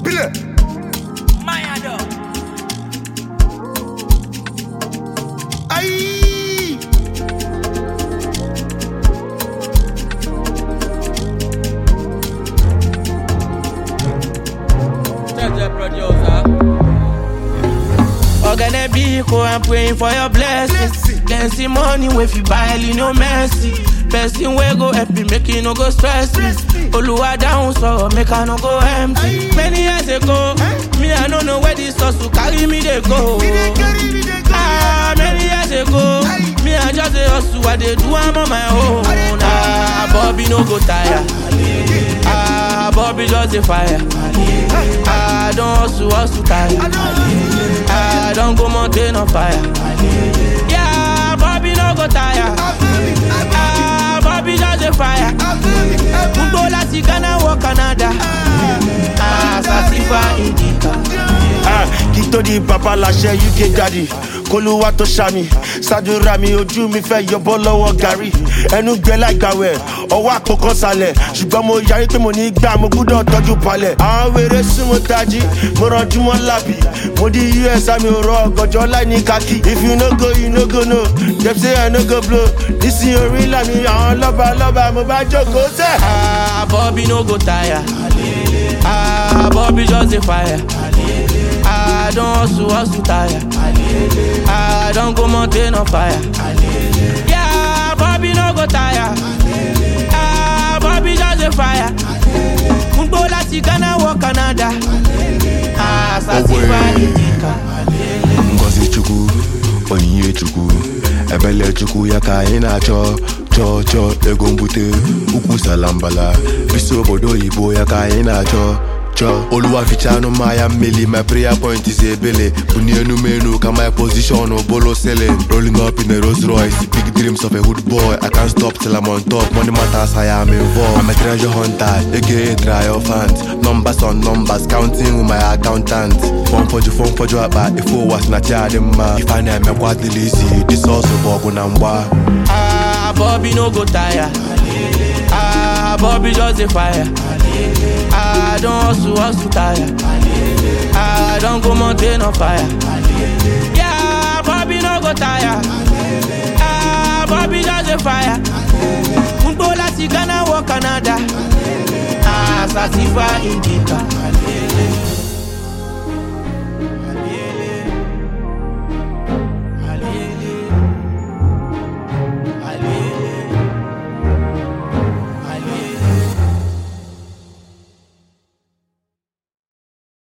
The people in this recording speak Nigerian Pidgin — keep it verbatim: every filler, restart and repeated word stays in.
Bile. Mayado. Aye. Judge producer. Ogane Biko, I'm praying for your blessings. Then see money if you buy, you no mercy. Person way go happy, make you no go stress me. Oluwa down so make I no go empty. Many years ago, me I don't know where this hustle carry me they go. Ah, many years ago, me I just a hustle, I they do I'm on my own. Ah, Bobby no go tire. Ah, Bobby just a fire. Ah, don't hustle, hustle tire. Ah, don't go mountain on fire. Yeah, Bobby no go tire. Ah, Bobby just a fire. Mundo la Ghana or Canada. Ah, Sasifa Indica. Ah, Kito di Papa Lashe U K daddy. Koluwa to Shami, Sadura mi ojú mi fẹ́ yọbọ́ lọ́wọ́ gàrí. Ẹnu gbẹ láìgbàwẹ̀, ọwọ́ àpòkan sálẹ̀. Ṣùgbọ́n mo yarí pé mo ní gbà mo gbúdọ̀ tọ́jú palẹ̀. Àwọn wèrè súnmọ́ tají, mo rànjú mọ́ lábì. Mo di U S àmì òrò ọ̀gànjọ́ láì ní kákì. If you no go, you no go no. Dem say I no go blow. Nísìnyí orí ńlá mi, àwọn lọ́ba lọ́ba mo bá jókòó sẹ́. Ah, Bobby no go tire. Ah, Bobby just a fire. Ah, don't hustle, hustle tire. Ah, don't go mountain on fire. Yeah, Bobby no go tire. Ah, Bobby just a fire. Mundo la Ghana or Canada. Ah, Sasifa Indica. Ngozi Chukwu, Onyinye Chukwu, Ebele Chukwu ya ka anyị na-achọ chọ chọ ego mbute ukwu salambala bisi obodo oyibo ya ka anyị na-achọ chọ Oluwa fichanu maya mmeli. My prayer point is ebele buni enu menu ka my position bolo selling. Rolling up in a Rolls Royce, big dreams of a hood boy. I can't stop till I'm on top. Money matters, I am involved. I'm a treasure hunter, aka triumphant. Numbers on numbers, counting with my accountant. Phone for you, phone for you, but if I was not ma. If I name me quite lazy, this also bogo namba. Ah, Bobby no go tire. Ah, Bobby just a fire. Ah, don't hustle, hustle tire. Ah, don't go mountain on fire. Yeah, Bobby no go tire. Ah, Bobby just a fire. Mundo la Ghana or Canada. Ah, Sasifa Indica.